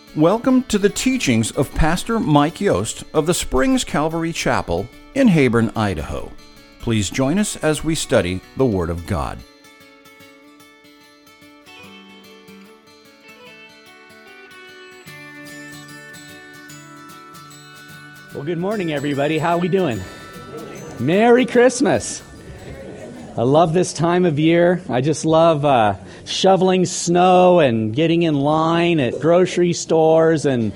Welcome to the teachings of Pastor Mike Yost of the Springs Calvary Chapel in Heyburn, Idaho. Please join us as we study the Word of God. Well, good morning, everybody. How are we doing? Merry Christmas. I love this time of year. I just love shoveling snow and getting in line at grocery stores. No,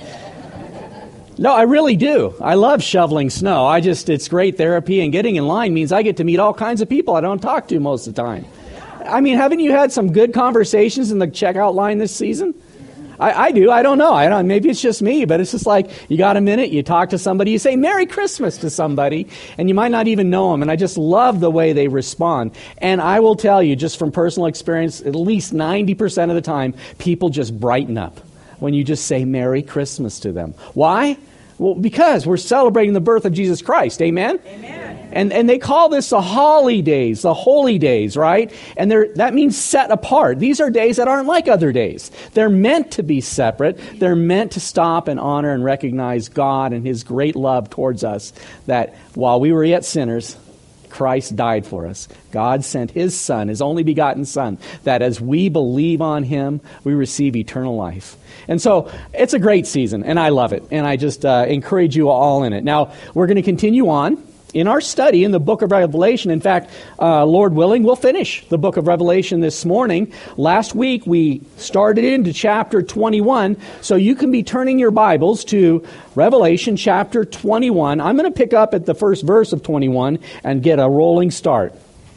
I really do. I love shoveling snow. It's great therapy, and getting in line means I get to meet all kinds of people I don't talk to most of the time. I mean, haven't you had some good conversations in the checkout line this season? I do. I don't know. Maybe it's just me, but it's just like you got a minute, you talk to somebody, you say Merry Christmas to somebody, and you might not even know them. And I just love the way they respond. And I will tell you, just from personal experience, at least 90% of the time, people just brighten up when you just say Merry Christmas to them. Why? Well, because we're celebrating the birth of Jesus Christ. Amen? Amen. And they call this the holidays, the holy days, right? And that means set apart. These are days that aren't like other days. They're meant to be separate. They're meant to stop and honor and recognize God and His great love towards us, that while we were yet sinners, Christ died for us. God sent His Son, His only begotten Son, that as we believe on Him, we receive eternal life. And so it's a great season, and I love it. And I just encourage you all in it. Now, we're going to continue on in our study in the book of Revelation. In fact, Lord willing, we'll finish the book of Revelation this morning. Last week, we started into chapter 21, so you can be turning your Bibles to Revelation chapter 21. I'm going to pick up at the first verse of 21 and get a rolling start.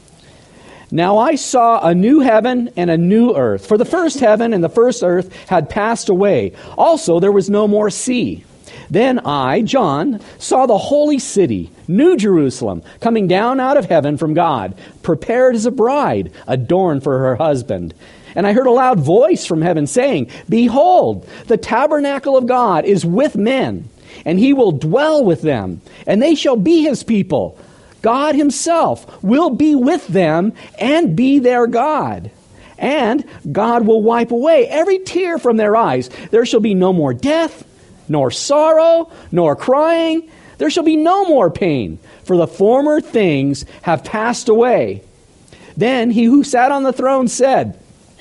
Now I saw a new heaven and a new earth, for the first heaven and the first earth had passed away. Also there was no more sea. Then I, John, saw the holy city, New Jerusalem, coming down out of heaven from God, prepared as a bride, adorned for her husband. And I heard a loud voice from heaven saying, Behold, the tabernacle of God is with men, and He will dwell with them, and they shall be His people. God Himself will be with them and be their God. And God will wipe away every tear from their eyes. There shall be no more death, nor sorrow, nor crying. There shall be no more pain, for the former things have passed away. Then He who sat on the throne said,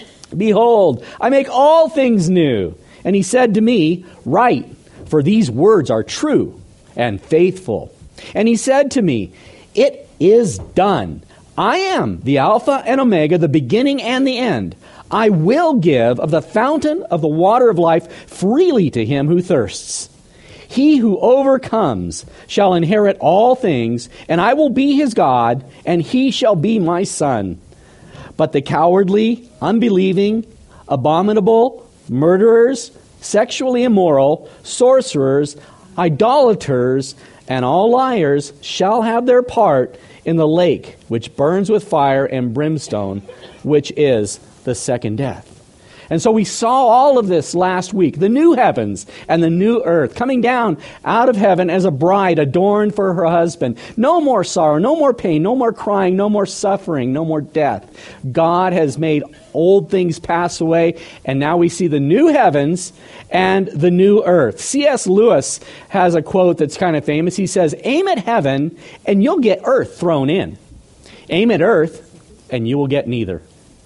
Behold, I make all things new. And He said to me, Write, for these words are true and faithful. And He said to me, It is done. I am the Alpha and Omega, the beginning and the end. I will give of the fountain of the water of life freely to him who thirsts. He who overcomes shall inherit all things, and I will be his God, and he shall be my son. But the cowardly, unbelieving, abominable, murderers, sexually immoral, sorcerers, idolaters, and all liars shall have their part in the lake which burns with fire and brimstone, which is the second death. And so we saw all of this last week, the new heavens and the new earth coming down out of heaven as a bride adorned for her husband. No more sorrow, no more pain, no more crying, no more suffering, no more death. God has made old things pass away, and now we see the new heavens and the new earth. C.S. Lewis has a quote that's kind of famous. He says, Aim at heaven and you'll get earth thrown in. Aim at earth and you will get neither.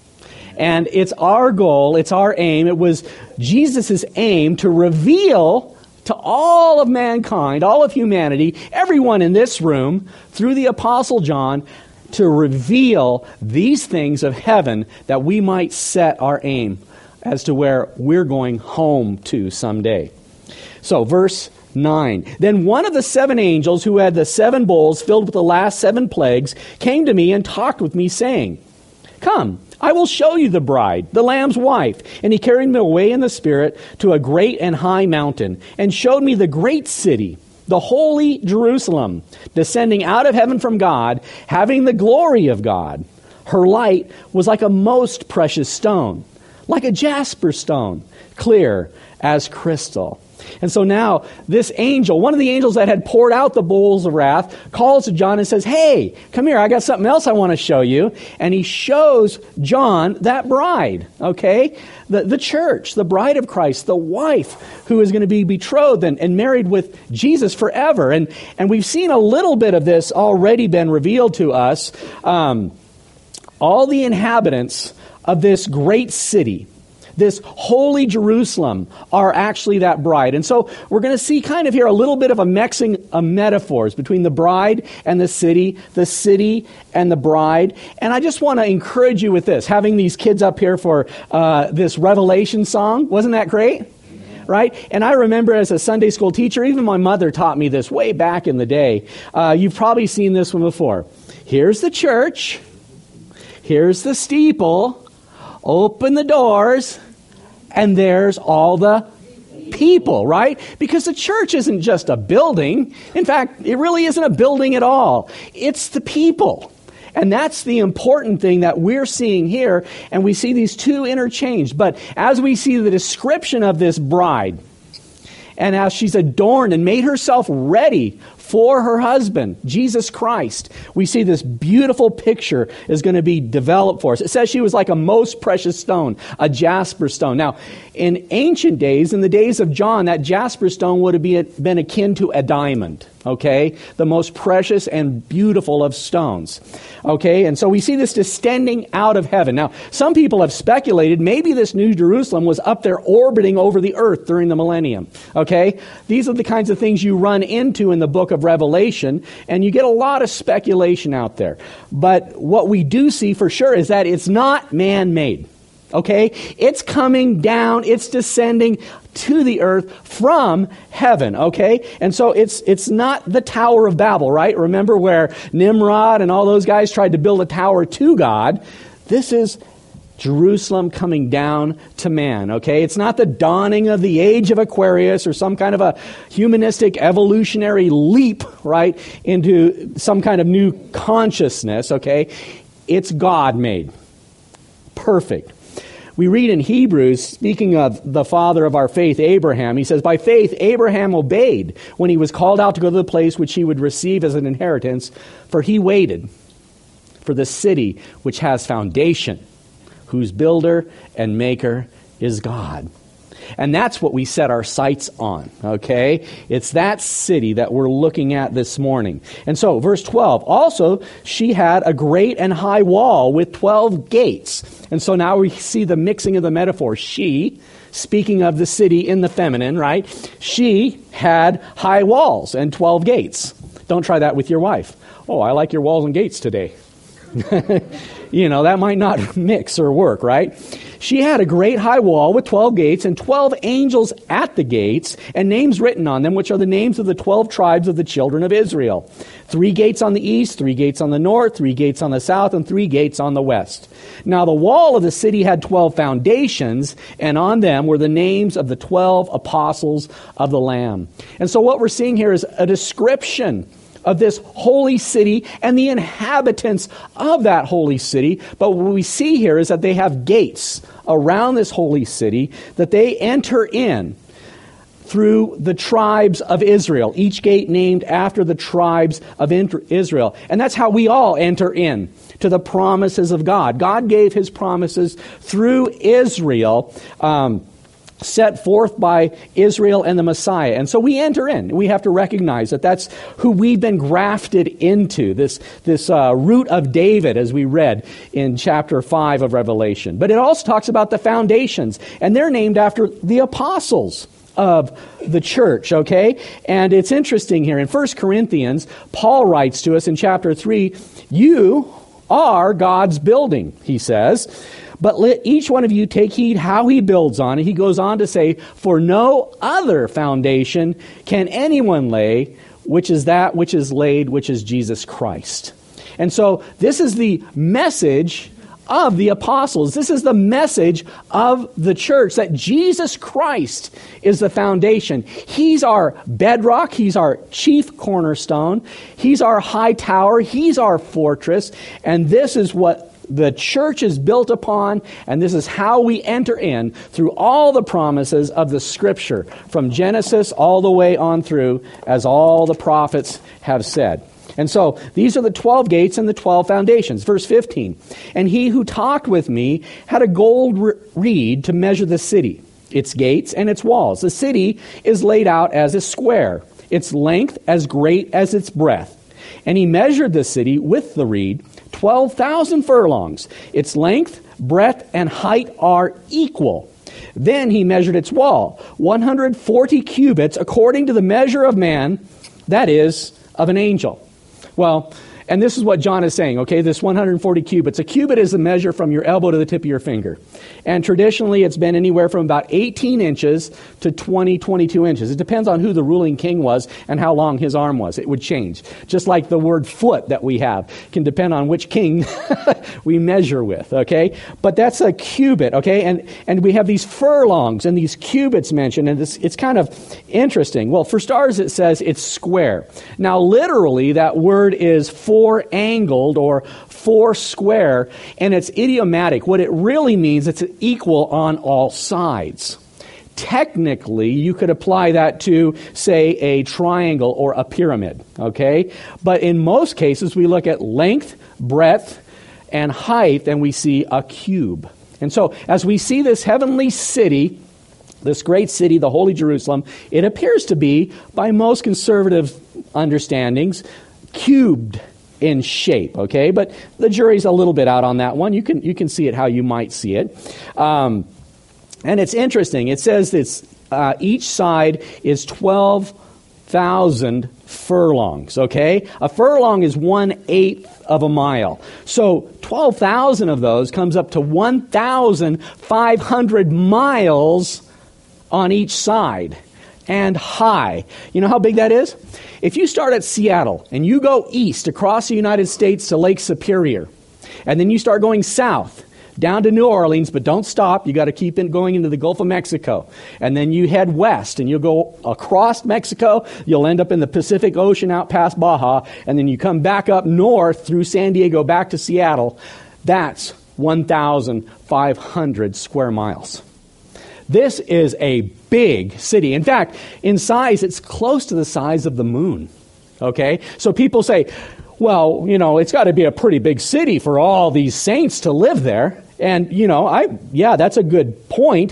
And it's our goal, it's our aim, it was Jesus' aim to reveal to all of mankind, all of humanity, everyone in this room, through the Apostle John, to reveal these things of heaven that we might set our aim as to where we're going home to someday. So, verse 9. Then one of the seven angels who had the seven bowls filled with the last seven plagues came to me and talked with me, saying, Come, I will show you the bride, the Lamb's wife. And he carried me away in the Spirit to a great and high mountain, and showed me the great city, the holy Jerusalem, descending out of heaven from God, having the glory of God. Her light was like a most precious stone, like a jasper stone, clear as crystal. And so now this angel, one of the angels that had poured out the bowls of wrath, calls to John and says, hey, come here, I got something else I want to show you. And he shows John that bride, okay? The church, the bride of Christ, the wife who is going to be betrothed and married with Jesus forever. And we've seen a little bit of this already been revealed to us. All the inhabitants of this great city, this holy Jerusalem, are actually that bride. And so we're going to see kind of here a little bit of a mixing of metaphors between the bride and the city and the bride. And I just want to encourage you with this, having these kids up here for this Revelation song. Wasn't that great? Right? And I remember as a Sunday school teacher, even my mother taught me this way back in the day. You've probably seen this one before. Here's the church. Here's the steeple. Open the doors. And there's all the people, right? Because the church isn't just a building. In fact, it really isn't a building at all. It's the people. And that's the important thing that we're seeing here. And we see these two interchanged. But as we see the description of this bride, and as she's adorned and made herself ready for her husband, Jesus Christ, we see this beautiful picture is going to be developed for us. It says she was like a most precious stone, a jasper stone. Now, in ancient days, in the days of John, that jasper stone would have been akin to a diamond, okay? The most precious and beautiful of stones, okay? And so we see this descending out of heaven. Now, some people have speculated maybe this New Jerusalem was up there orbiting over the earth during the millennium, okay? These are the kinds of things you run into in the book of Revelation, and you get a lot of speculation out there. But what we do see for sure is that it's not man-made. Okay? It's coming down, it's descending to the earth from heaven, okay? And so it's not the Tower of Babel, right? Remember where Nimrod and all those guys tried to build a tower to God? This is Jerusalem coming down to man, okay? It's not the dawning of the age of Aquarius or some kind of a humanistic evolutionary leap, right, into some kind of new consciousness, okay? It's God-made. Perfect. We read in Hebrews, speaking of the father of our faith, Abraham, he says, by faith, Abraham obeyed when he was called out to go to the place which he would receive as an inheritance, for he waited for the city which has foundation, whose builder and maker is God. And that's what we set our sights on, okay? It's that city that we're looking at this morning. And so, verse 12, also, she had a great and high wall with 12 gates. And so now we see the mixing of the metaphor. She, speaking of the city in the feminine, right? She had high walls and 12 gates. Don't try that with your wife. Oh, I like your walls and gates today. That might not mix or work, right? She had a great high wall with 12 gates and 12 angels at the gates and names written on them, which are the names of the 12 tribes of the children of Israel. 3 gates on the east, 3 gates on the north, 3 gates on the south, and 3 gates on the west. Now the wall of the city had 12 foundations, and on them were the names of the 12 apostles of the Lamb. And so what we're seeing here is a description of this holy city and the inhabitants of that holy city. But what we see here is that they have gates around this holy city that they enter in through the tribes of Israel, each gate named after the tribes of Israel. And that's how we all enter in to the promises of God. God gave his promises through Israel, set forth by Israel and the Messiah. And so we enter in. We have to recognize that that's who we've been grafted into, this root of David, as we read in chapter 5 of Revelation. But it also talks about the foundations, and they're named after the apostles of the church, okay? And it's interesting here. In 1 Corinthians, Paul writes to us in chapter 3, you are God's building, he says. But let each one of you take heed how he builds on it. He goes on to say, for no other foundation can anyone lay, which is that which is laid, which is Jesus Christ. And so this is the message of the apostles. This is the message of the church, that Jesus Christ is the foundation. He's our bedrock. He's our chief cornerstone. He's our high tower. He's our fortress. And this is what the church is built upon, and this is how we enter in through all the promises of the Scripture, from Genesis all the way on through, as all the prophets have said. And so these are the 12 gates and the 12 foundations. Verse 15, and he who talked with me had a gold reed to measure the city, its gates and its walls. The city is laid out as a square, its length as great as its breadth. And he measured the city with the reed, 12,000 furlongs. Its length, breadth, and height are equal. Then he measured its wall, 140 cubits, according to the measure of man, that is, of an angel. Well, and this is what John is saying, okay, this 140 cubits. A cubit is the measure from your elbow to the tip of your finger. And traditionally, it's been anywhere from about 18 inches to 22 inches. It depends on who the ruling king was and how long his arm was. It would change. Just like the word foot that we have can depend on which king we measure with, okay? But that's a cubit, okay? And we have these furlongs and these cubits mentioned, and it's kind of interesting. Well, for starters, it says it's square. Now, literally, that word is four-angled or four-square, and it's idiomatic. What it really means, it's equal on all sides. Technically, you could apply that to, say, a triangle or a pyramid, okay? But in most cases, we look at length, breadth, and height, and we see a cube. And so, as we see this heavenly city, this great city, the Holy Jerusalem, it appears to be, by most conservative understandings, cubed in shape, okay? But the jury's a little bit out on that one. You can see it how you might see it. And it's interesting. It says that each side is 12,000 furlongs, okay? A furlong is 1/8 of a mile. So 12,000 of those comes up to 1,500 miles on each side and high. You know how big that is? If you start at Seattle and you go east across the United States to Lake Superior, and then you start going south down to New Orleans, but don't stop. You got to keep going into the Gulf of Mexico. And then you head west and you'll go across Mexico. You'll end up in the Pacific Ocean out past Baja. And then you come back up north through San Diego back to Seattle. That's 1,500 square miles. This is a big city. In fact, in size, it's close to the size of the moon. Okay? So people say, well, you know, it's got to be a pretty big city for all these saints to live there. And, you know, that's a good point.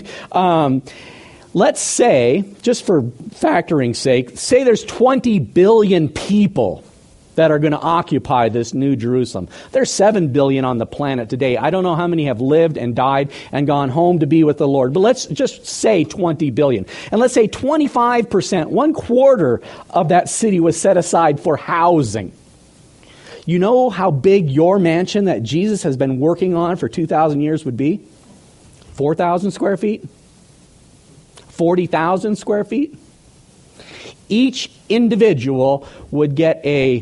Let's say, just for factoring's sake, say there's 20 billion people that are going to occupy this new Jerusalem. There's 7 billion on the planet today. I don't know how many have lived and died and gone home to be with the Lord, but let's just say 20 billion. And let's say 25%, 1/4 of that city was set aside for housing. You know how big your mansion that Jesus has been working on for 2,000 years would be? 4,000 square feet? 40,000 square feet? Each individual would get a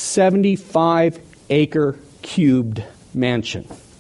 75-acre cubed mansion.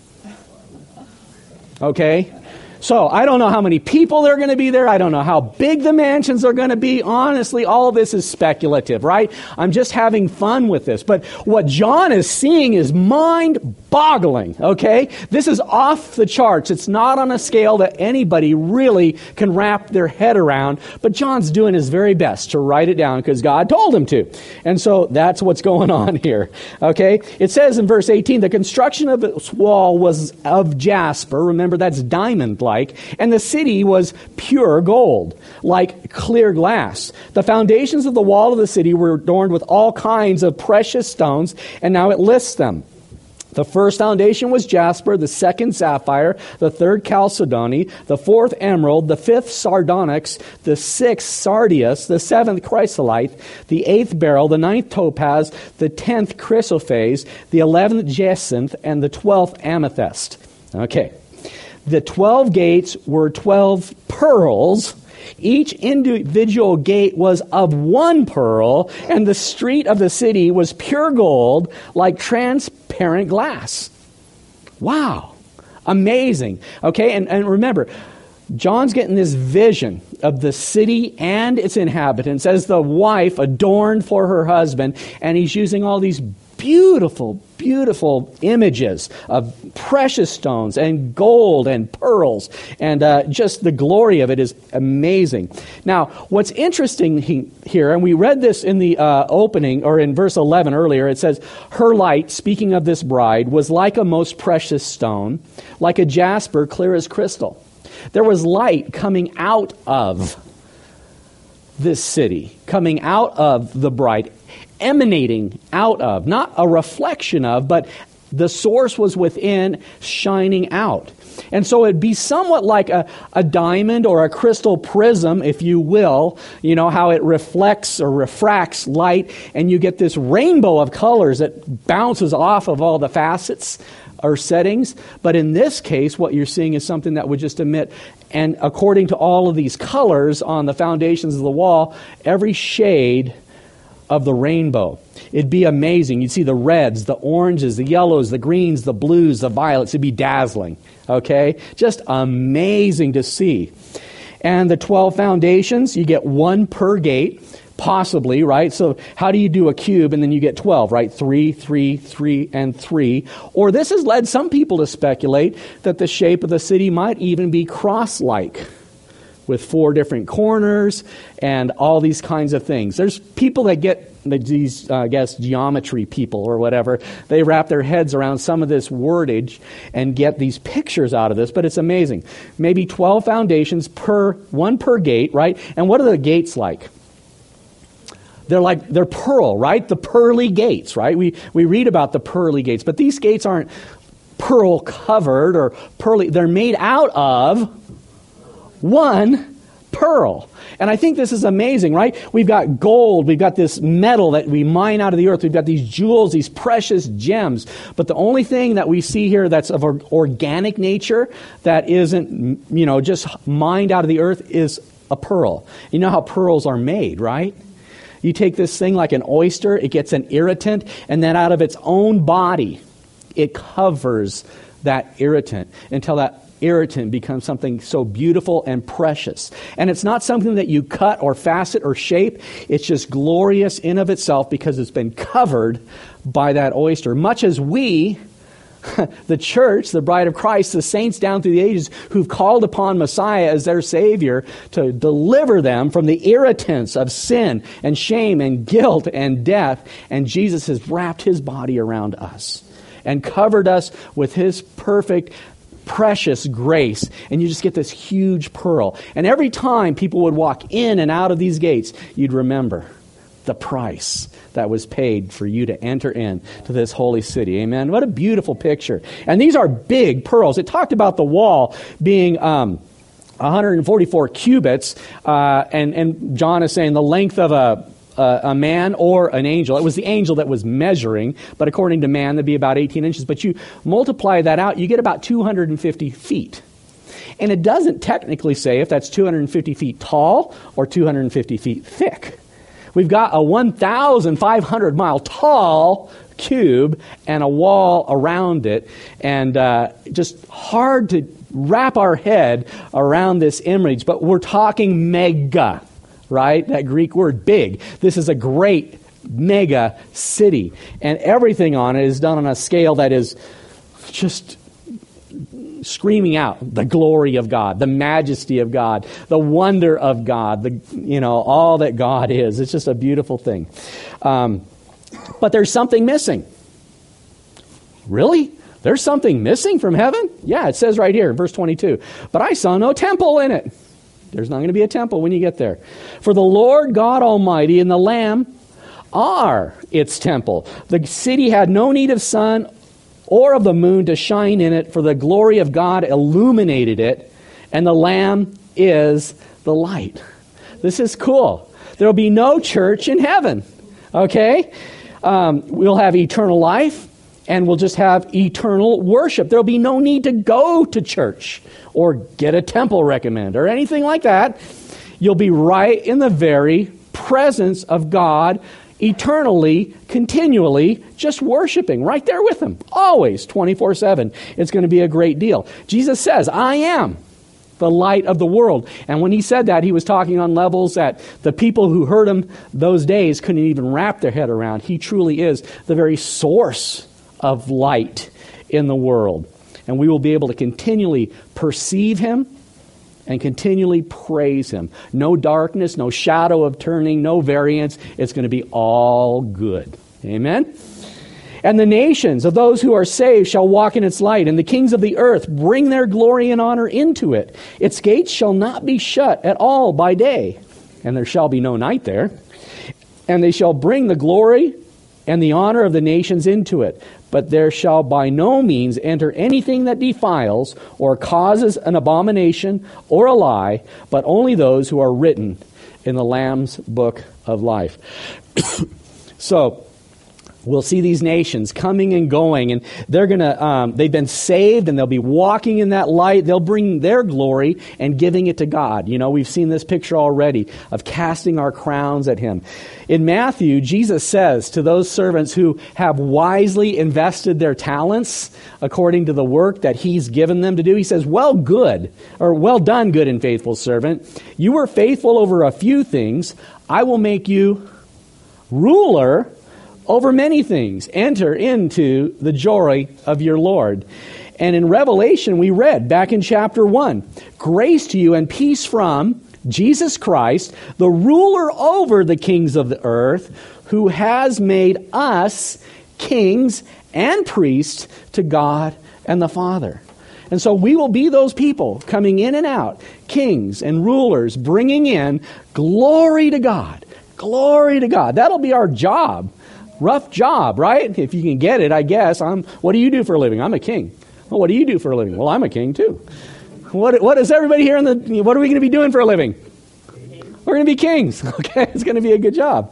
Okay? So I don't know how many people are going to be there. I don't know how big the mansions are going to be. Honestly, all of this is speculative, right? I'm just having fun with this. But what John is seeing is mind-boggling, okay? This is off the charts. It's not on a scale that anybody really can wrap their head around. But John's doing his very best to write it down because God told him to. And so that's what's going on here, okay? It says in verse 18, the construction of its wall was of jasper. Remember, that's diamond-like. And the city was pure gold, like clear glass. The foundations of the wall of the city were adorned with all kinds of precious stones, and now it lists them. The first foundation was jasper, the second sapphire, the third chalcedony, the fourth emerald, the fifth sardonyx, the sixth sardius, the seventh chrysolite, the eighth beryl, the ninth topaz, the 10th chrysoprase, the 11th jacinth, and the 12th amethyst. Okay. The 12 gates were 12 pearls. Each individual gate was of one pearl, and the street of the city was pure gold, like transparent glass. Wow. Amazing. Okay, and remember, John's getting this vision of the city and its inhabitants as the wife adorned for her husband, and he's using all these beautiful, beautiful images of precious stones and gold and pearls, and just the glory of it is amazing. Now, what's interesting here, and we read this in the opening, or in verse 11 earlier, it says, her light, speaking of this bride, was like a most precious stone, like a jasper, clear as crystal. There was light coming out of this city, coming out of the bride, emanating out of, not a reflection of, but the source was within, shining out. And so it'd be somewhat like a diamond or a crystal prism, if you will. You know how it reflects or refracts light, and you get this rainbow of colors that bounces off of all the facets or settings. But in this case, what you're seeing is something that would just emit, and according to all of these colors on the foundations of the wall, every shade of the rainbow. It'd be amazing. You'd see the reds, the oranges, the yellows, the greens, the blues, the violets. It'd be dazzling. Okay? Just amazing to see. And the 12 foundations, you get one per gate, possibly, right? So how do you do a cube and then you get 12, right? 3, 3, 3, and 3. Or this has led some people to speculate that the shape of the city might even be cross-like, with 4 different corners and all these kinds of things. There's people that get these, geometry people or whatever. They wrap their heads around some of this wordage and get these pictures out of this, but it's amazing. Maybe 12 foundations, one per gate, right? And what are the gates like? They're pearl, right? The pearly gates, right? We read about the pearly gates, but these gates aren't pearl covered or pearly. They're made out of one pearl. And I think this is amazing, right? We've got gold, we've got this metal that we mine out of the earth, we've got these jewels, these precious gems. But the only thing that we see here that's of organic nature, that isn't, just mined out of the earth, is a pearl. You know how pearls are made, right? You take this thing like an oyster, it gets an irritant, and then out of its own body, it covers that irritant until that irritant becomes something so beautiful and precious. And it's not something that you cut or facet or shape. It's just glorious in of itself because it's been covered by that oyster. Much as we, the church, the bride of Christ, the saints down through the ages who've called upon Messiah as their Savior to deliver them from the irritants of sin and shame and guilt and death. And Jesus has wrapped His body around us and covered us with His perfect, precious grace, and you just get this huge pearl. And every time people would walk in and out of these gates, you'd remember the price that was paid for you to enter in to this holy city. Amen. What a beautiful picture. And these are big pearls. It talked about the wall being 144 cubits, and John is saying the length of a man or an angel. It was the angel that was measuring, but according to man, that'd be about 18 inches. But you multiply that out, you get about 250 feet. And it doesn't technically say if that's 250 feet tall or 250 feet thick. We've got a 1,500 mile tall cube and a wall around it, and just hard to wrap our head around this image, but we're talking mega. Right? That Greek word, big. This is a great mega city. And everything on it is done on a scale that is just screaming out the glory of God, the majesty of God, the wonder of God, all that God is. It's just a beautiful thing. But there's something missing. Really? There's something missing from heaven? Yeah, it says right here in verse 22. But I saw no temple in it. There's not going to be a temple when you get there. For the Lord God Almighty and the Lamb are its temple. The city had no need of sun or of the moon to shine in it, for the glory of God illuminated it, and the Lamb is the light. This is cool. There will be no church in heaven. Okay? We'll have eternal life, and we'll just have eternal worship. There'll be no need to go to church or get a temple recommend or anything like that. You'll be right in the very presence of God, eternally, continually, just worshiping right there with Him. Always, 24/7. It's going to be a great deal. Jesus says, I am the light of the world. And when he said that, he was talking on levels that the people who heard him those days couldn't even wrap their head around. He truly is the very source of light in the world. And we will be able to continually perceive him and continually praise him. No darkness, no shadow of turning, no variance. It's going to be all good. Amen? And the nations of those who are saved shall walk in its light, and the kings of the earth bring their glory and honor into it. Its gates shall not be shut at all by day, and there shall be no night there. And they shall bring the glory and the honor of the nations into it. But there shall by no means enter anything that defiles or causes an abomination or a lie, but only those who are written in the Lamb's book of life. So, we'll see these nations coming and going, and they're gonna. They've been saved, and they'll be walking in that light. They'll bring their glory and giving it to God. You know, we've seen this picture already of casting our crowns at Him. In Matthew, Jesus says to those servants who have wisely invested their talents according to the work that He's given them to do, He says, "Well, good, or well done, good and faithful servant. You were faithful over a few things. I will make you ruler over many things. Enter into the joy of your Lord." And in Revelation, we read back in chapter 1, "Grace to you and peace from Jesus Christ, the ruler over the kings of the earth, who has made us kings and priests to God and the Father." And so we will be those people coming in and out, kings and rulers, bringing in glory to God. Glory to God. That'll be our job. Rough job, right? If you can get it, I guess. What do you do for a living? I'm a king. Well, what do you do for a living? Well, I'm a king too. What is everybody here what are we going to be doing for a living? We're going to be kings. Okay, it's going to be a good job.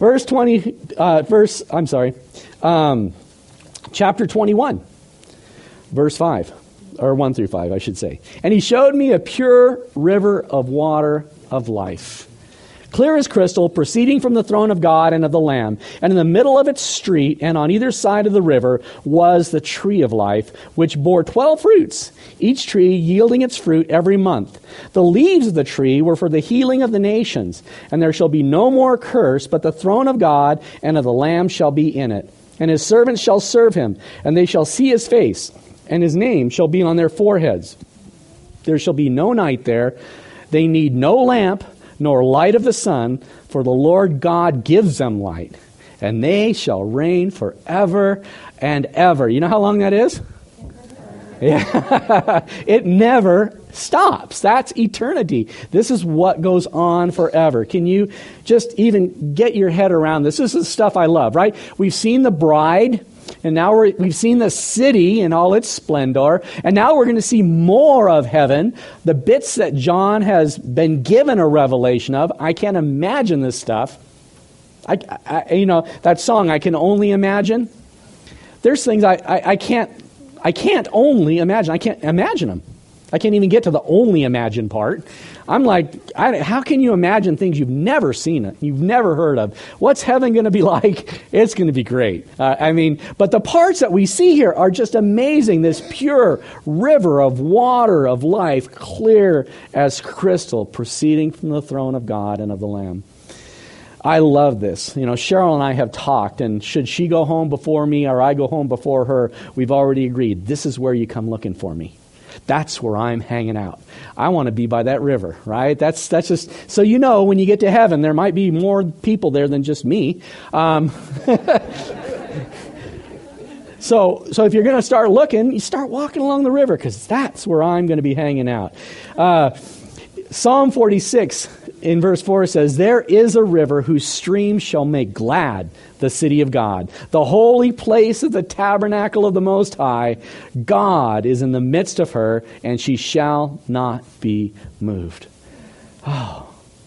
Chapter 21, verse 5, or 1 through 5, I should say. "And he showed me a pure river of water of life, clear as crystal, proceeding from the throne of God and of the Lamb. And in the middle of its street and on either side of the river was the tree of life, which bore 12 fruits, each tree yielding its fruit every month. The leaves of the tree were for the healing of the nations. And there shall be no more curse, but the throne of God and of the Lamb shall be in it. And his servants shall serve him, and they shall see his face, and his name shall be on their foreheads. There shall be no night there. They need no lamp, nor light of the sun, for the Lord God gives them light, and they shall reign forever and ever." You know how long that is? Yeah. It never stops. That's eternity. This is what goes on forever. Can you just even get your head around this? This is stuff I love, right? We've seen the bride, and now we've seen the city in all its splendor, and now we're going to see more of heaven. The bits that John has been given a revelation of, I can't imagine this stuff. That song, "I Can Only Imagine." There's things I can't only imagine. I can't imagine them. I can't even get to the only imagine part. I'm like, how can you imagine things you've never seen, you've never heard of? What's heaven going to be like? It's going to be great. But the parts that we see here are just amazing. This pure river of water of life, clear as crystal, proceeding from the throne of God and of the Lamb. I love this. Cheryl and I have talked, and should she go home before me or I go home before her, we've already agreed, this is where you come looking for me. That's where I'm hanging out. I want to be by that river, right? That's just, so when you get to heaven, there might be more people there than just me. So if you're going to start looking, you start walking along the river, because that's where I'm going to be hanging out. Psalm 46 in verse 4 says, "There is a river whose streams shall make glad the city of God, the holy place of the tabernacle of the Most High. God is in the midst of her, and she shall not be moved." Oh,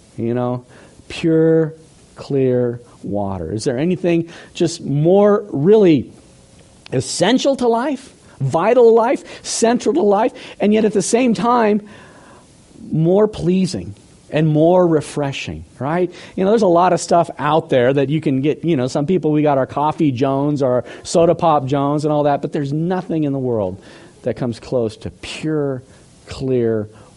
pure, clear water. Is there anything just more really essential to life, vital to life, central to life, and yet at the same time, more pleasing and more refreshing, right? There's a lot of stuff out there that you can get. Some people, we got our Coffee Jones or our Soda Pop Jones and all that, but there's nothing in the world that comes close to pure, clear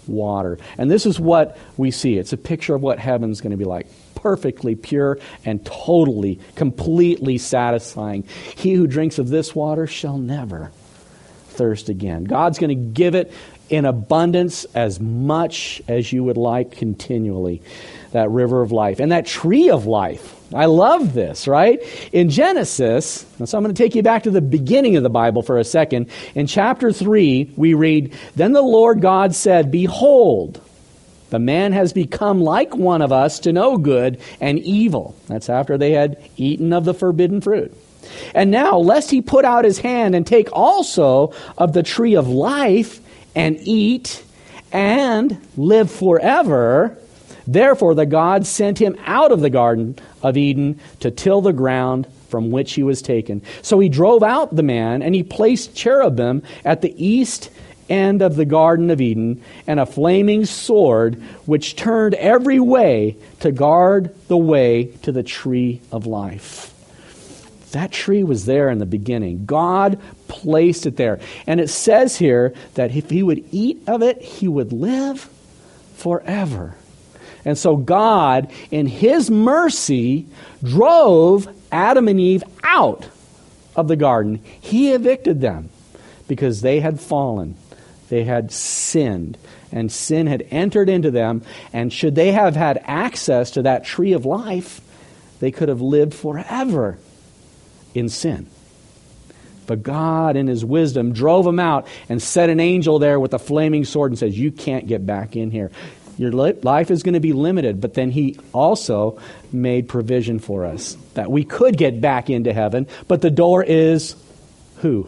water. And this is what we see. It's a picture of what heaven's going to be like. Perfectly pure and totally, completely satisfying. He who drinks of this water shall never thirst again. God's going to give it in abundance, as much as you would like, continually. That river of life. And that tree of life. I love this, right? In Genesis, so I'm going to take you back to the beginning of the Bible for a second. In chapter 3, we read, "Then the Lord God said, Behold, the man has become like one of us to know good and evil." That's after they had eaten of the forbidden fruit. "And now, lest he put out his hand and take also of the tree of life and eat and live forever. Therefore the God sent him out of the Garden of Eden to till the ground from which he was taken. So he drove out the man, and he placed cherubim at the east end of the Garden of Eden, and a flaming sword which turned every way to guard the way to the tree of life." That tree was there in the beginning. God placed it there. And it says here that if he would eat of it, he would live forever. And so God, in his mercy, drove Adam and Eve out of the garden. He evicted them because they had fallen. They had sinned. And sin had entered into them. And should they have had access to that tree of life, they could have lived forever in sin. But God, in his wisdom, drove them out and set an angel there with a flaming sword and says, "You can't get back in here. Your life is going to be limited." But then he also made provision for us that we could get back into heaven. But the door is who?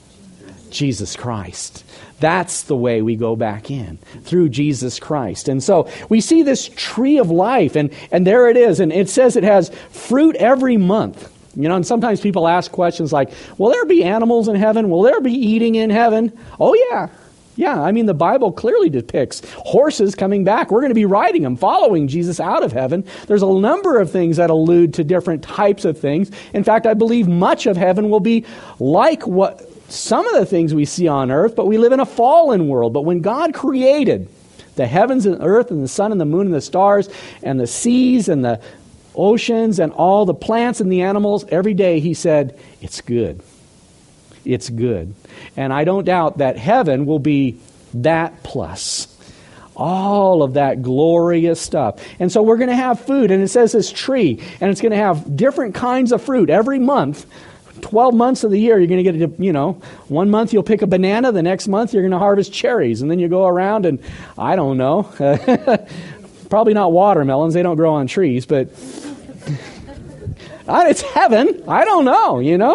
Jesus Christ. That's the way we go back in, through Jesus Christ. And so we see this tree of life, and there it is. And it says it has fruit every month. You know, and sometimes people ask questions like, will there be animals in heaven? Will there be eating in heaven? Oh, yeah. Yeah, I mean, the Bible clearly depicts horses coming back. We're going to be riding them, following Jesus out of heaven. There's a number of things that allude to different types of things. In fact, I believe much of heaven will be like what some of the things we see on earth, but we live in a fallen world. But when God created the heavens and earth and the sun and the moon and the stars and the seas and the oceans and all the plants and the animals, every day he said, it's good. It's good. And I don't doubt that heaven will be that plus. All of that glorious stuff. And so we're going to have food. And it says this tree. And it's going to have different kinds of fruit every month. 12 months of the year, you're going to get, 1 month you'll pick a banana. The next month you're going to harvest cherries. And then you go around and, I don't know, probably not watermelons. They don't grow on trees. But it's heaven. I don't know,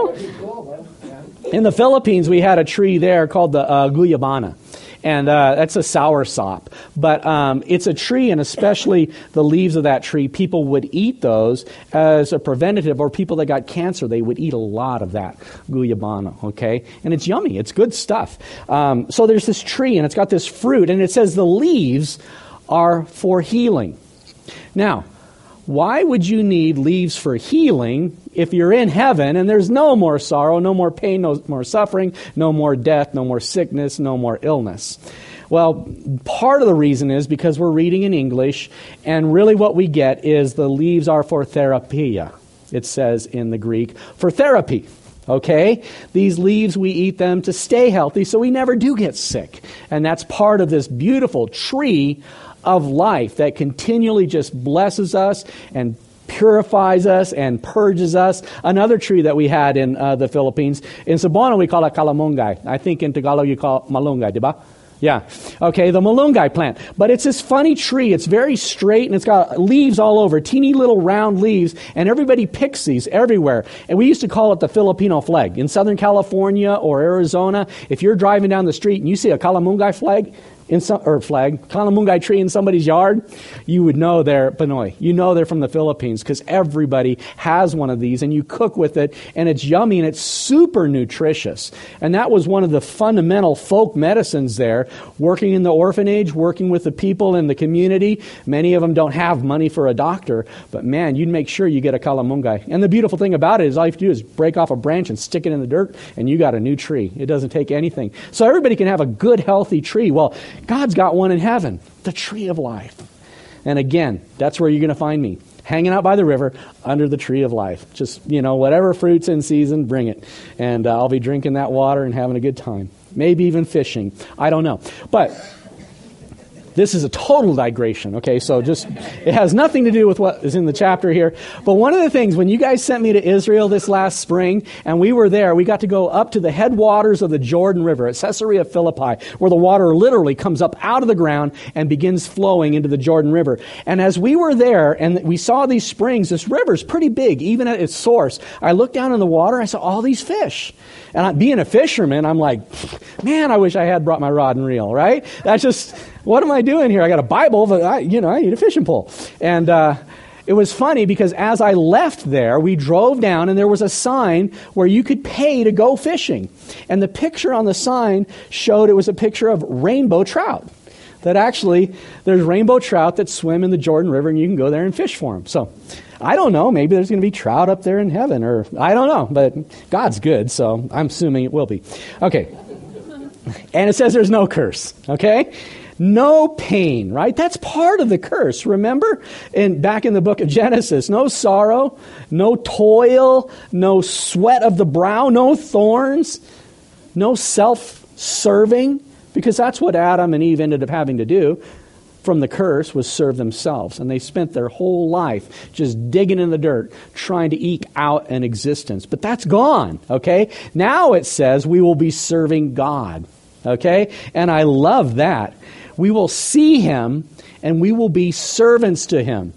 In the Philippines, we had a tree there called the guyabana. And that's a soursop. But it's a tree, and especially the leaves of that tree, people would eat those as a preventative, or people that got cancer, they would eat a lot of that guyabana, okay? And it's yummy. It's good stuff. So there's this tree, and it's got this fruit, and it says the leaves are for healing. Now, why would you need leaves for healing if you're in heaven and there's no more sorrow, no more pain, no more suffering, no more death, no more sickness, no more illness? Well, part of the reason is because we're reading in English, and really what we get is the leaves are for therapia, it says in the Greek, for therapy. Okay? These leaves, we eat them to stay healthy so we never do get sick. And that's part of this beautiful tree of life that continually just blesses us and purifies us and purges us. Another tree that we had in the Philippines, in Cebuano we call it calamungay. I think in Tagalog you call it malunggay, diba? Yeah. Okay, the malunggay plant. But it's this funny tree. It's very straight, and it's got leaves all over, teeny little round leaves, and everybody picks these everywhere. And we used to call it the Filipino flag. In Southern California or Arizona, if you're driving down the street and you see a calamungay flag, calamungay tree in somebody's yard, you would know they're Pinoy. You know they're from the Philippines because everybody has one of these, and you cook with it, and it's yummy, and it's super nutritious. And that was one of the fundamental folk medicines there, working in the orphanage, working with the people in the community. Many of them don't have money for a doctor, but man, you'd make sure you get a calamungay. And the beautiful thing about it is all you have to do is break off a branch and stick it in the dirt, and you got a new tree. It doesn't take anything. So everybody can have a good, healthy tree. Well, God's got one in heaven, the tree of life. And again, that's where you're going to find me, hanging out by the river under the tree of life. Just, whatever fruit's in season, bring it. And I'll be drinking that water and having a good time. Maybe even fishing. I don't know. But this is a total digression, okay? So it has nothing to do with what is in the chapter here. But one of the things, when you guys sent me to Israel this last spring, and we were there, we got to go up to the headwaters of the Jordan River at Caesarea Philippi, where the water literally comes up out of the ground and begins flowing into the Jordan River. And as we were there, and we saw these springs, this river's pretty big, even at its source. I looked down in the water, I saw all these fish. And being a fisherman, I'm like, man, I wish I had brought my rod and reel, right? That's just, what am I doing here? I got a Bible, but I need a fishing pole. And it was funny because as I left there, we drove down and there was a sign where you could pay to go fishing. And the picture on the sign showed it was a picture of rainbow trout. That actually, there's rainbow trout that swim in the Jordan River and you can go there and fish for them. So, I don't know, maybe there's going to be trout up there in heaven, or I don't know, but God's good, so I'm assuming it will be. Okay. And it says there's no curse, okay? No pain, right? That's part of the curse, remember? Back in the book of Genesis, no sorrow, no toil, no sweat of the brow, no thorns, no self-serving, because that's what Adam and Eve ended up having to do from the curse, was serve themselves. And they spent their whole life just digging in the dirt, trying to eke out an existence. But that's gone, okay? Now it says we will be serving God, okay? And I love that. We will see Him, and we will be servants to Him.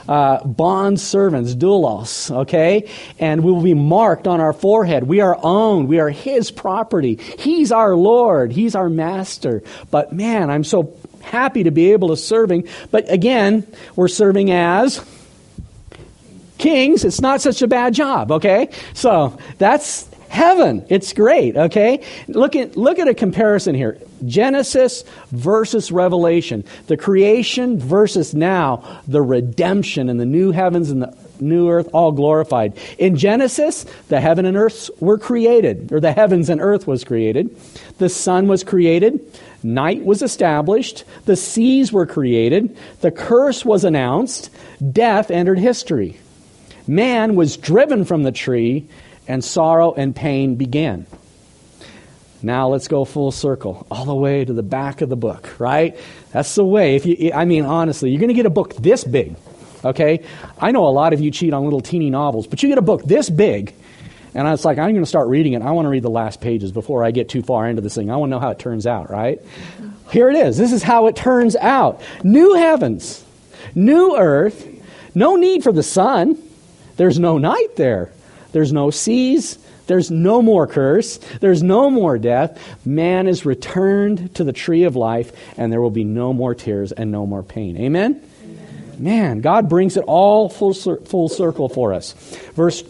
Bond servants, doulos, okay? And we will be marked on our forehead. We are owned. We are His property. He's our Lord. He's our master. But man, I'm so happy to be able to serving. But again, we're serving as kings. It's not such a bad job, okay? So that's heaven. It's great, okay? Look at a comparison here. Genesis versus Revelation. The creation versus now the redemption and the new heavens and the new earth all glorified. In Genesis, the heaven and earth were created, or the heavens and earth was created. The sun was created. Night was established. The seas were created. The curse was announced. Death entered history. Man was driven from the tree, and sorrow and pain began. Now let's go full circle, all the way to the back of the book, right? That's the way. Honestly, you're going to get a book this big, okay? I know a lot of you cheat on little teeny novels, but you get a book this big, and it's like, I'm going to start reading it. I want to read the last pages before I get too far into this thing. I want to know how it turns out, right? Here it is. This is how it turns out. New heavens, new earth, no need for the sun. There's no night there. There's no seas. There's no more curse. There's no more death. Man is returned to the tree of life, and there will be no more tears and no more pain. Amen? Man, God brings it all full circle for us. Verse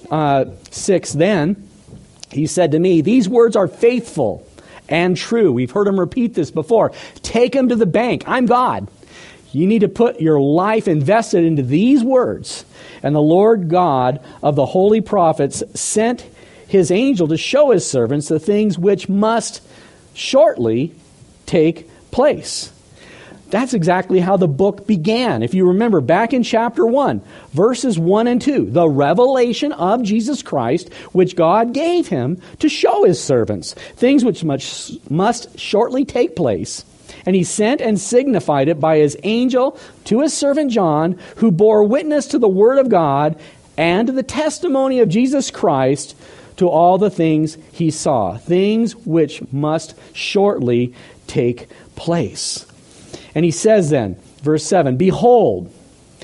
6, then, He said to me, these words are faithful and true. We've heard Him repeat this before. Take them to the bank. I'm God. You need to put your life invested into these words. And the Lord God of the holy prophets sent His angel to show His servants the things which must shortly take place. That's exactly how the book began. If you remember back in chapter 1, verses 1 and 2, the revelation of Jesus Christ, which God gave Him to show His servants, things which must shortly take place. And He sent and signified it by His angel to His servant John, who bore witness to the Word of God and to the testimony of Jesus Christ, to all the things he saw, things which must shortly take place. And he says then, verse 7, behold,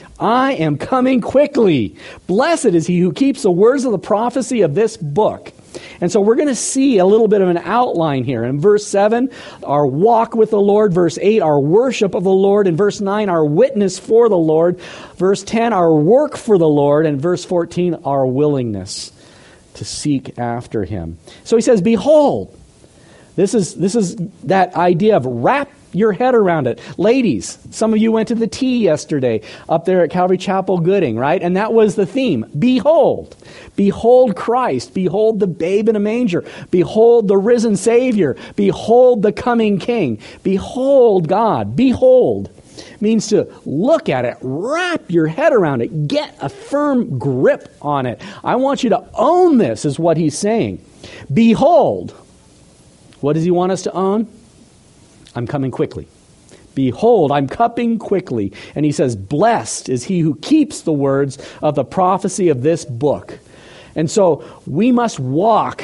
I am coming quickly. Blessed is he who keeps the words of the prophecy of this book. And so we're going to see a little bit of an outline here. In verse 7, our walk with the Lord. Verse 8, our worship of the Lord. In verse 9, our witness for the Lord. Verse 10, our work for the Lord. And verse 14, our willingness to seek after Him. So he says, behold. This is that idea of your head around it. Ladies, some of you went to the tea yesterday up there at Calvary Chapel Gooding, right? And that was the theme. Behold. Behold Christ. Behold the babe in a manger. Behold the risen Savior. Behold the coming King. Behold God. Behold means to look at it, wrap your head around it, get a firm grip on it. I want you to own this, is what he's saying. Behold. What does he want us to own? I'm coming quickly. Behold, I'm coming quickly. And he says, blessed is he who keeps the words of the prophecy of this book. And so we must walk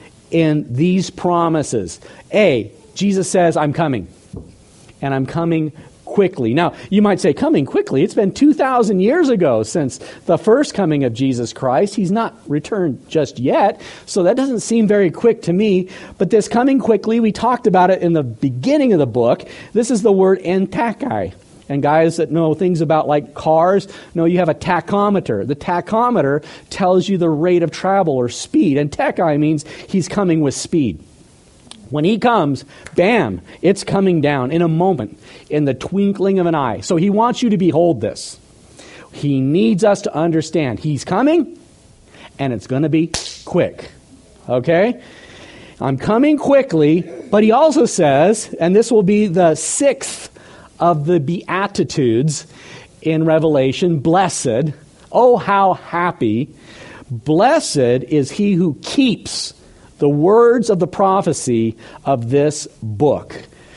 in these promises. A, Jesus says, I'm coming. And I'm coming quickly. Now, you might say, coming quickly? It's been 2,000 years ago since the first coming of Jesus Christ. He's not returned just yet, so that doesn't seem very quick to me. But this coming quickly, we talked about it in the beginning of the book. This is the word entekai. And guys that know things about like cars, know you have a tachometer. The tachometer tells you the rate of travel or speed. And tekai means he's coming with speed. When he comes, bam, it's coming down in a moment, in the twinkling of an eye. So he wants you to behold this. He needs us to understand he's coming, and it's going to be quick. Okay? I'm coming quickly, but he also says, and this will be the 6th of the Beatitudes in Revelation, blessed, oh how happy, blessed is he who keeps the words of the prophecy of this book.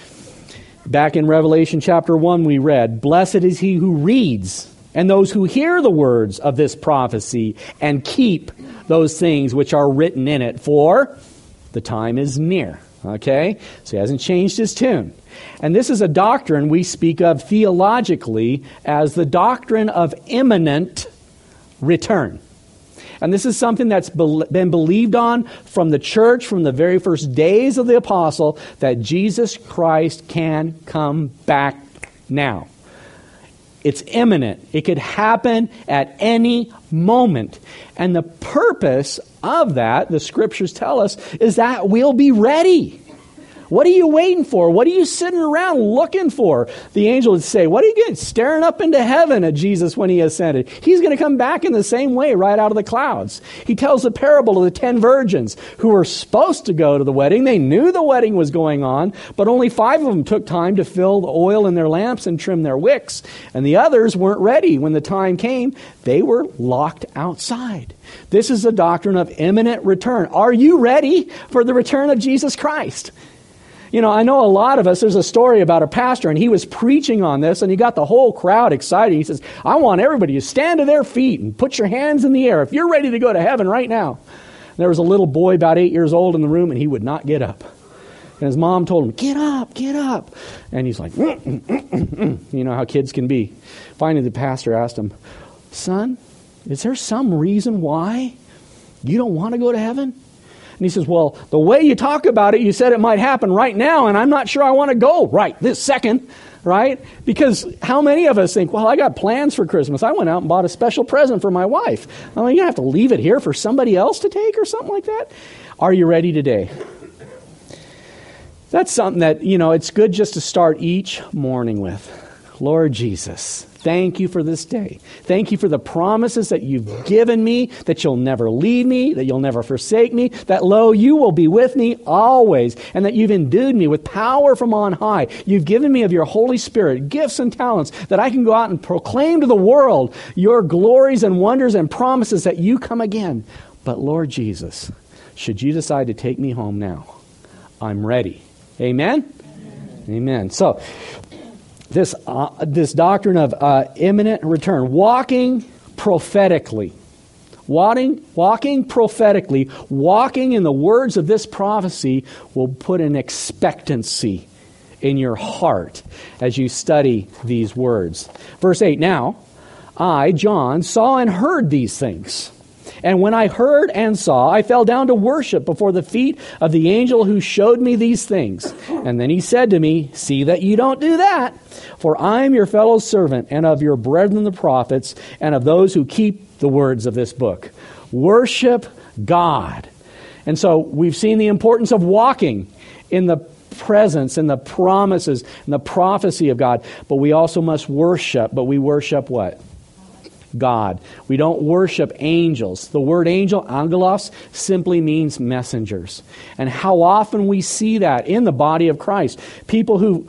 Back in Revelation chapter 1 we read, blessed is he who reads, and those who hear the words of this prophecy, and keep those things which are written in it, for the time is near. Okay? So he hasn't changed his tune. And this is a doctrine we speak of theologically as the doctrine of imminent return. And this is something that's been believed on from the church from the very first days of the apostle, that Jesus Christ can come back now. It's imminent. It could happen at any moment. And the purpose of that, the scriptures tell us, is that we'll be ready. What are you waiting for? What are you sitting around looking for? The angel would say, what are you getting staring up into heaven at Jesus when he ascended? He's going to come back in the same way right out of the clouds. He tells the parable of the 10 virgins who were supposed to go to the wedding. They knew the wedding was going on, but only 5 of them took time to fill the oil in their lamps and trim their wicks. And the others weren't ready. When the time came, they were locked outside. This is a doctrine of imminent return. Are you ready for the return of Jesus Christ? You know, I know a lot of us, there's a story about a pastor, and he was preaching on this, and he got the whole crowd excited. He says, I want everybody to stand to their feet and put your hands in the air if you're ready to go to heaven right now. And there was a little boy about 8 years old in the room, and he would not get up. And his mom told him, get up, get up. And he's like, You know how kids can be. Finally, the pastor asked him, son, is there some reason why you don't want to go to heaven? And he says, well, the way you talk about it, you said it might happen right now, and I'm not sure I want to go right this second, right? Because how many of us think, well, I got plans for Christmas. I went out and bought a special present for my wife. I mean, you have to leave it here for somebody else to take or something like that? Are you ready today? That's something that, you know, it's good just to start each morning with. Lord Jesus, thank you for this day. Thank you for the promises that you've given me, that you'll never leave me, that you'll never forsake me, that, lo, you will be with me always, and that you've endued me with power from on high. You've given me of your Holy Spirit, gifts and talents, that I can go out and proclaim to the world your glories and wonders and promises that you come again. But, Lord Jesus, should you decide to take me home now, I'm ready. Amen? Amen. So, this doctrine of imminent return, walking prophetically, walking prophetically, walking in the words of this prophecy will put an expectancy in your heart as you study these words. Verse 8, now, I, John, saw and heard these things. And when I heard and saw, I fell down to worship before the feet of the angel who showed me these things. And then he said to me, see that you don't do that, for I am your fellow servant and of your brethren the prophets and of those who keep the words of this book. Worship God. And so we've seen the importance of walking in the presence and the promises and the prophecy of God. But we also must worship. But we worship what? God. We don't worship angels. The word angel, angelos, simply means messengers. And how often we see that in the body of Christ. People who,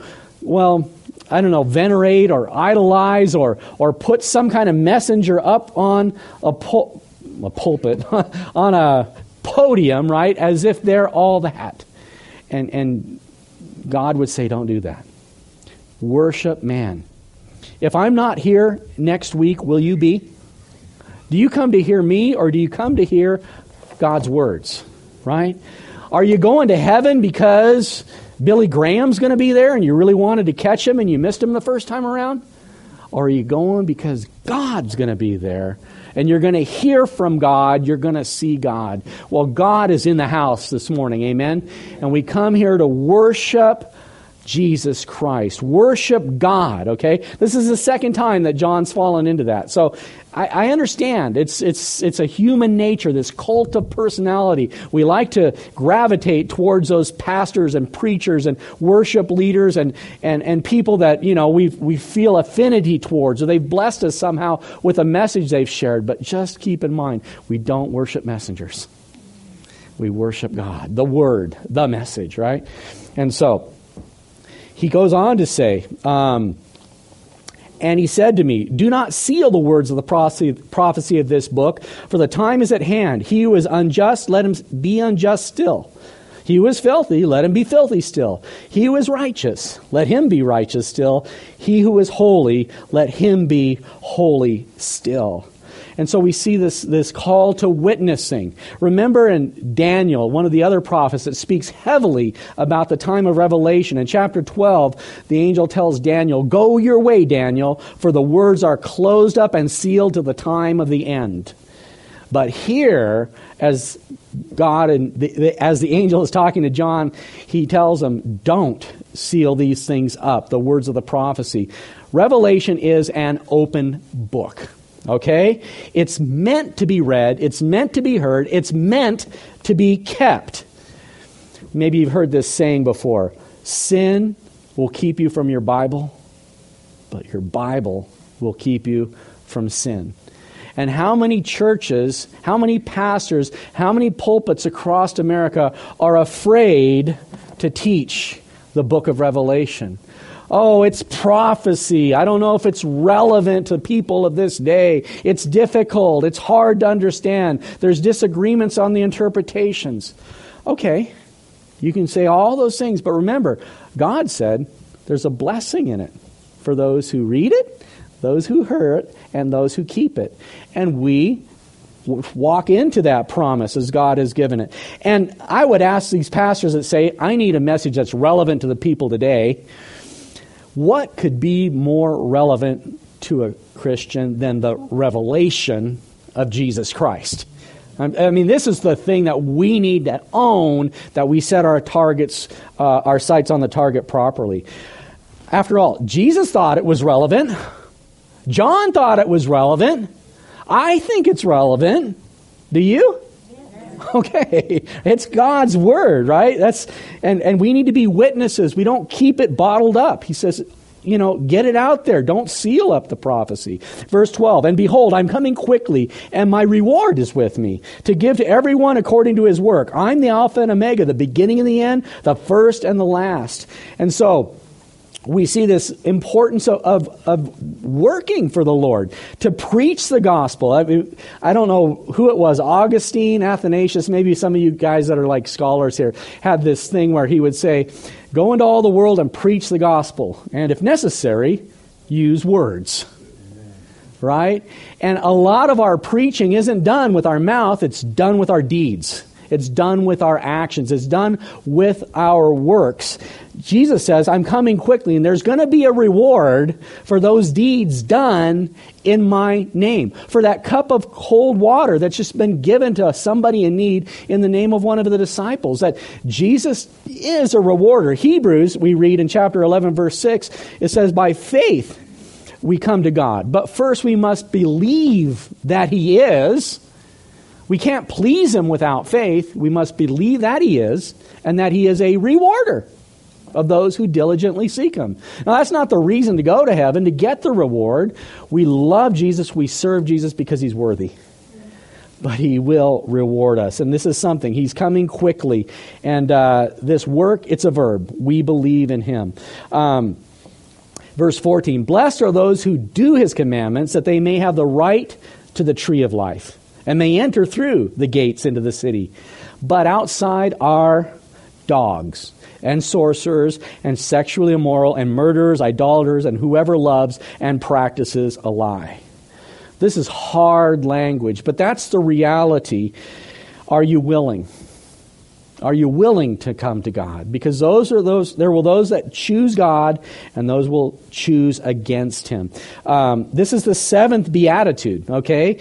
venerate or idolize or put some kind of messenger up on a pulpit, on a podium, right, as if they're all that. And God would say, don't do that. Worship man. If I'm not here next week, will you be? Do you come to hear me or do you come to hear God's words, right? Are you going to heaven because Billy Graham's going to be there and you really wanted to catch him and you missed him the first time around? Or are you going because God's going to be there and you're going to hear from God, you're going to see God? Well, God is in the house this morning, amen? And we come here to worship Jesus Christ. Worship God, okay? This is the second time that John's fallen into that. So I understand. It's a human nature, this cult of personality. We like to gravitate towards those pastors and preachers and worship leaders and people that, we feel affinity towards, or they've blessed us somehow with a message they've shared. But just keep in mind, we don't worship messengers. We worship God, the Word, the message, right? And so he goes on to say, and he said to me, do not seal the words of the prophecy of this book, for the time is at hand. He who is unjust, let him be unjust still. He who is filthy, let him be filthy still. He who is righteous, let him be righteous still. He who is holy, let him be holy still. And so we see this call to witnessing. Remember in Daniel, one of the other prophets that speaks heavily about the time of Revelation. In chapter 12, the angel tells Daniel, go your way, Daniel, for the words are closed up and sealed to the time of the end. But here, as God and as the angel is talking to John, he tells him, don't seal these things up, the words of the prophecy. Revelation is an open book. Okay? It's meant to be read. It's meant to be heard. It's meant to be kept. Maybe you've heard this saying before. Sin will keep you from your Bible, but your Bible will keep you from sin. And how many churches, how many pastors, how many pulpits across America are afraid to teach the book of Revelation? Oh, it's prophecy. I don't know if it's relevant to people of this day. It's difficult. It's hard to understand. There's disagreements on the interpretations. Okay, you can say all those things, but remember, God said there's a blessing in it for those who read it, those who hear it, and those who keep it. And we walk into that promise as God has given it. And I would ask these pastors that say, I need a message that's relevant to the people today. What could be more relevant to a Christian than the revelation of Jesus Christ? I mean, this is the thing that we need to own, that we set our targets, our sights on the target properly. After all, Jesus thought it was relevant. John thought it was relevant. I think it's relevant. Do you? Okay, it's God's word, right? And we need to be witnesses. We don't keep it bottled up. He says, get it out there. Don't seal up the prophecy. Verse 12, and behold, I'm coming quickly, and my reward is with me, to give to everyone according to his work. I'm the Alpha and Omega, the beginning and the end, the first and the last. And so we see this importance of working for the Lord, to preach the gospel. I mean, I don't know who it was, Augustine, Athanasius, maybe some of you guys that are like scholars here, had this thing where he would say, go into all the world and preach the gospel. And if necessary, use words. Right? And a lot of our preaching isn't done with our mouth, it's done with our deeds. It's done with our actions. It's done with our works. Jesus says, I'm coming quickly, and there's going to be a reward for those deeds done in my name. For that cup of cold water that's just been given to somebody in need in the name of one of the disciples. That Jesus is a rewarder. Hebrews, we read in chapter 11, verse 6, it says, by faith we come to God. But first we must believe that He is. We can't please Him without faith. We must believe that He is, and that He is a rewarder of those who diligently seek him. Now, that's not the reason to go to heaven, to get the reward. We love Jesus, we serve Jesus because he's worthy. But he will reward us. And this is something. He's coming quickly. And this work, it's a verb. We believe in him. Verse 14, blessed are those who do his commandments, that they may have the right to the tree of life, and may enter through the gates into the city. But outside are dogs, and sorcerers, and sexually immoral, and murderers, idolaters, and whoever loves and practices a lie. This is hard language, but that's the reality. Are you willing? Are you willing to come to God? Because there will those that choose God, and those will choose against him. This is the seventh beatitude, okay?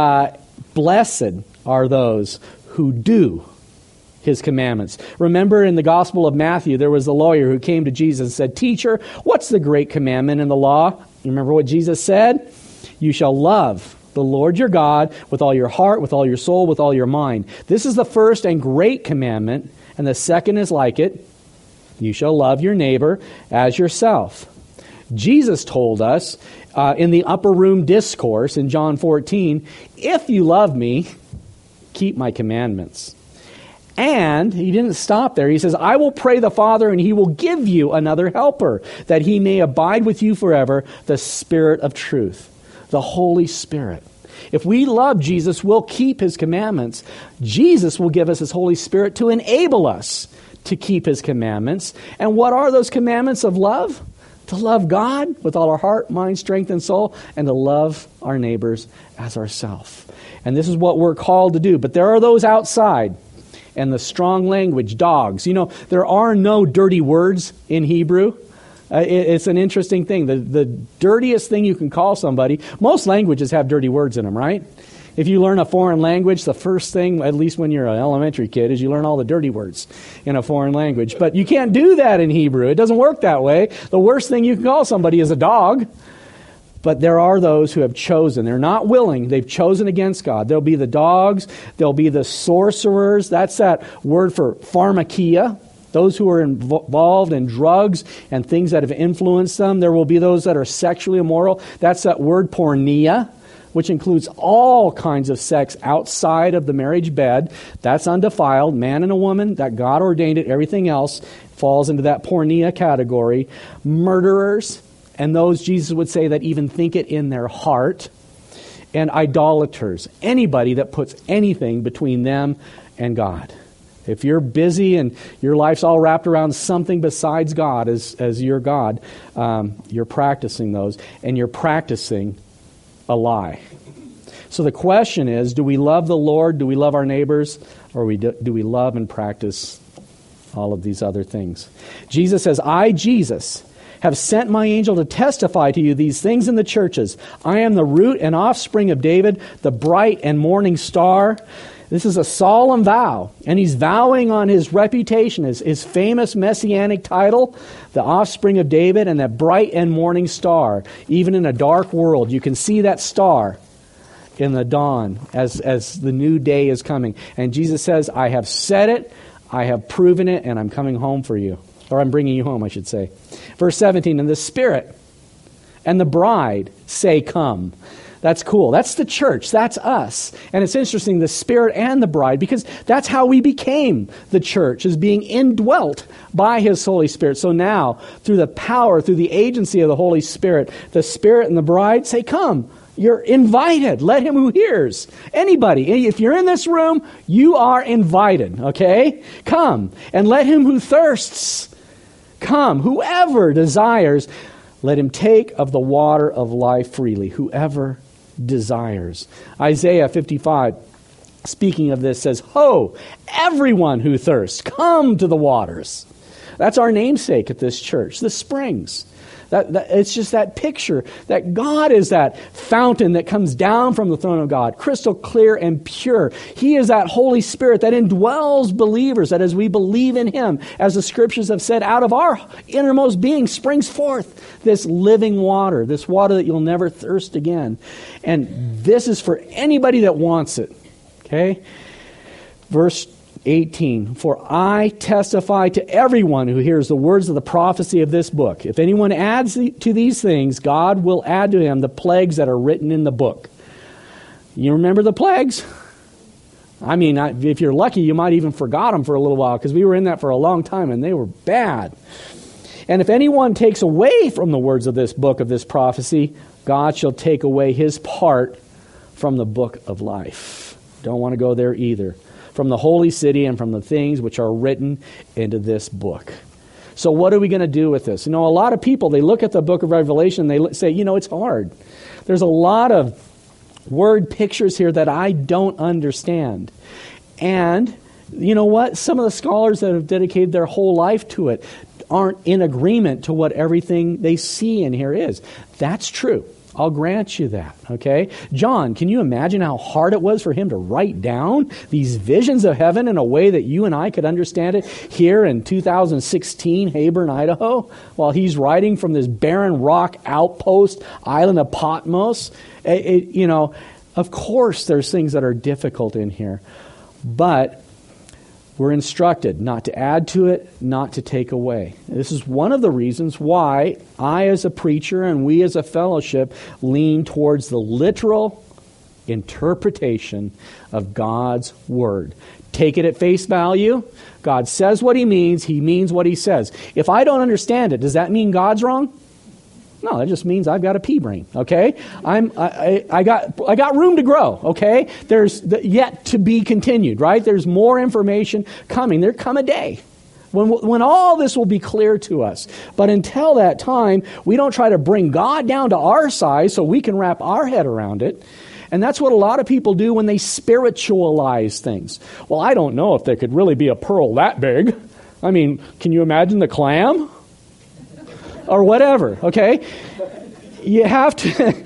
Blessed are those who do his commandments. Remember in the Gospel of Matthew, there was the lawyer who came to Jesus and said, Teacher, what's the great commandment in the law? You remember what Jesus said? You shall love the Lord your God with all your heart, with all your soul, with all your mind. This is the first and great commandment, and the second is like it. You shall love your neighbor as yourself. Jesus told us in the upper room discourse in John 14, if you love me, keep my commandments. And he didn't stop there. He says, I will pray the Father, and he will give you another helper, that he may abide with you forever, the Spirit of truth. The Holy Spirit. If we love Jesus, we'll keep his commandments. Jesus will give us his Holy Spirit to enable us to keep his commandments. And what are those commandments of love? To love God with all our heart, mind, strength, and soul, and to love our neighbors as ourselves. And this is what we're called to do. But there are those outside, and the strong language, dogs. You know, there are no dirty words in Hebrew. It's an interesting thing. The dirtiest thing you can call somebody, most languages have dirty words in them, right? If you learn a foreign language, the first thing, at least when you're an elementary kid, is you learn all the dirty words in a foreign language. But you can't do that in Hebrew. It doesn't work that way. The worst thing you can call somebody is a dog. But there are those who have chosen. They're not willing. They've chosen against God. There'll be the dogs. There'll be the sorcerers. That's that word for pharmakia. Those who are involved in drugs and things that have influenced them. There will be those that are sexually immoral. That's that word porneia, which includes all kinds of sex outside of the marriage bed. That's undefiled, man and a woman, that God ordained it. Everything else falls into that porneia category. Murderers, and those Jesus would say that even think it in their heart. And idolaters, anybody that puts anything between them and God. If you're busy and your life's all wrapped around something besides God as your God, you're practicing those, and you're practicing a lie. So the question is, do we love the Lord, do we love our neighbors, or do we love and practice all of these other things? Jesus says, I, Jesus, have sent my angel to testify to you these things in the churches. I am the root and offspring of David, the bright and morning star. This is a solemn vow, and he's vowing on his reputation, his famous messianic title, the offspring of David and that bright and morning star. Even in a dark world, you can see that star in the dawn as the new day is coming. And Jesus says, I have said it, I have proven it, and I'm coming home for you. Or I'm bringing you home, I should say. Verse 17, and the Spirit and the bride say, come. That's cool. That's the church. That's us. And it's interesting, the Spirit and the bride, because that's how we became the church, is being indwelt by His Holy Spirit. So now, through the power, through the agency of the Holy Spirit, the Spirit and the bride say, come. You're invited. Let him who hears. Anybody, if you're in this room, you are invited, okay? Come. And let him who thirsts come. Whoever desires, let him take of the water of life freely. Whoever desires. Isaiah 55, speaking of this, says, ho, everyone who thirsts, come to the waters. That's our namesake at this church, the springs. It's just that picture that God is that fountain that comes down from the throne of God, crystal clear and pure. He is that Holy Spirit that indwells believers, that as we believe in Him, as the Scriptures have said, out of our innermost being springs forth this living water, this water that you'll never thirst again. And this is for anybody that wants it. Okay? Verse 18, for I testify to everyone who hears the words of the prophecy of this book. If anyone adds to these things, God will add to him the plagues that are written in the book. You remember the plagues? I mean, if you're lucky, you might even forgot them for a little while, because we were in that for a long time, and they were bad. And if anyone takes away from the words of this book, of this prophecy, God shall take away his part from the book of life. Don't want to go there either. From the holy city and from the things which are written into this book. So what are we going to do with this? You know, a lot of people, they look at the book of Revelation and they say, you know, it's hard. There's a lot of word pictures here that I don't understand. And you know what? Some of the scholars that have dedicated their whole life to it aren't in agreement to what everything they see in here is. That's true. I'll grant you that, okay? John, can you imagine how hard it was for him to write down these visions of heaven in a way that you and I could understand it here in 2016, Heyburn, Idaho, while he's writing from this barren rock outpost, island of Patmos? You know, of course there's things that are difficult in here, but we're instructed not to add to it, not to take away. This is one of the reasons why I as a preacher and we as a fellowship lean towards the literal interpretation of God's Word. Take it at face value. God says what He means what He says. If I don't understand it, does that mean God's wrong? No, that just means I've got a pea brain, okay? I got room to grow, okay? There's yet to be continued, right? There's more information coming. There come a day when all this will be clear to us. But until that time, we don't try to bring God down to our size so we can wrap our head around it. And that's what a lot of people do when they spiritualize things. Well, I don't know if there could really be a pearl that big. I mean, can you imagine the clam? Or whatever, okay? You have to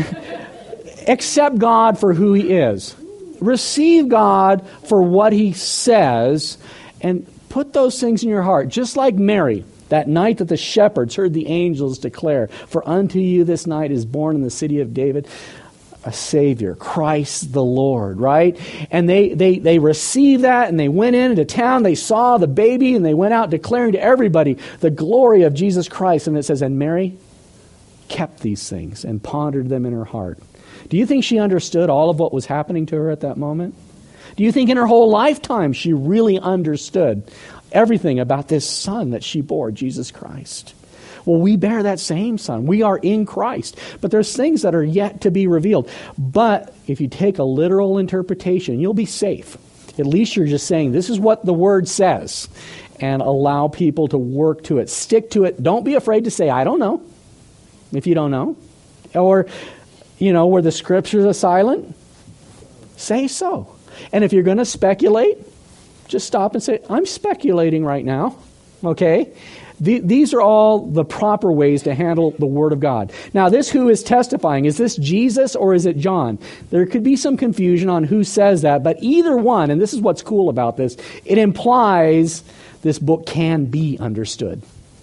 accept God for who He is. Receive God for what He says, and put those things in your heart. Just like Mary, that night that the shepherds heard the angels declare, "For unto you this night is born in the city of David a Savior, Christ the Lord," right? And they received that, and they went into town, they saw the baby, and they went out declaring to everybody the glory of Jesus Christ. And it says, and Mary kept these things and pondered them in her heart. Do you think she understood all of what was happening to her at that moment? Do you think in her whole lifetime she really understood everything about this Son that she bore, Jesus Christ? Well, we bear that same Son. We are in Christ. But there's things that are yet to be revealed. But if you take a literal interpretation, you'll be safe. At least you're just saying, this is what the Word says. And allow people to work to it. Stick to it. Don't be afraid to say, I don't know, if you don't know. Or, you know, where the Scriptures are silent, say so. And if you're going to speculate, just stop and say, I'm speculating right now. Okay? These are all the proper ways to handle the Word of God. Now, this who is testifying, is this Jesus or is it John? There could be some confusion on who says that, but either one, and this is what's cool about this, it implies this book can be understood.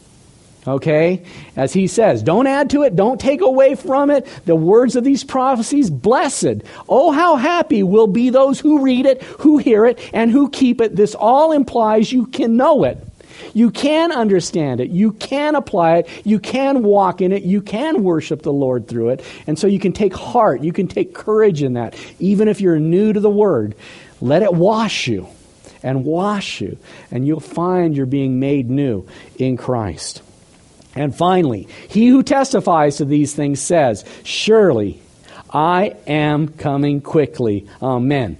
Okay? As he says, don't add to it, don't take away from it. The words of these prophecies, blessed. Oh, how happy will be those who read it, who hear it, and who keep it. This all implies you can know it. You can understand it. You can apply it. You can walk in it. You can worship the Lord through it. And so you can take heart. You can take courage in that. Even if you're new to the Word, let it wash you and wash you. And you'll find you're being made new in Christ. And finally, he who testifies to these things says, surely I am coming quickly. Amen.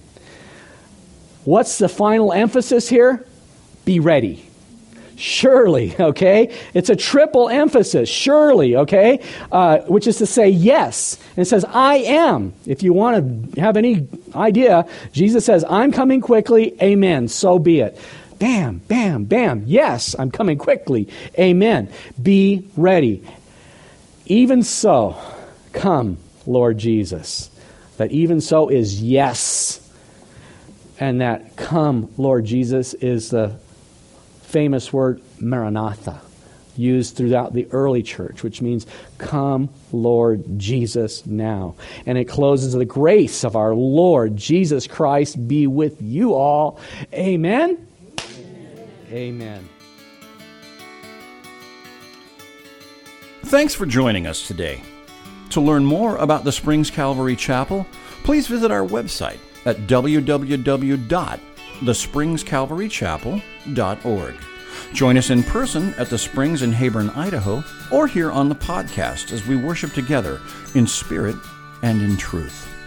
What's the final emphasis here? Be ready. Surely, okay? It's a triple emphasis. Surely, okay? Which is to say yes. And it says, I am. If you want to have any idea, Jesus says, I'm coming quickly. Amen. So be it. Bam, bam, bam. Yes, I'm coming quickly. Amen. Be ready. Even so, come, Lord Jesus. That even so is yes. And that come, Lord Jesus, is the famous word Maranatha. used throughout the early church, which means, "Come, Lord Jesus, now." And it closes, "The grace of our Lord Jesus Christ be with you all." Amen? Amen. Thanks for joining us today. To learn more about the Springs Calvary Chapel, please visit our website at www.thespringscalvarychapel.org. Join us in person at the Springs in Heyburn, Idaho, or here on the podcast as we worship together in spirit and in truth.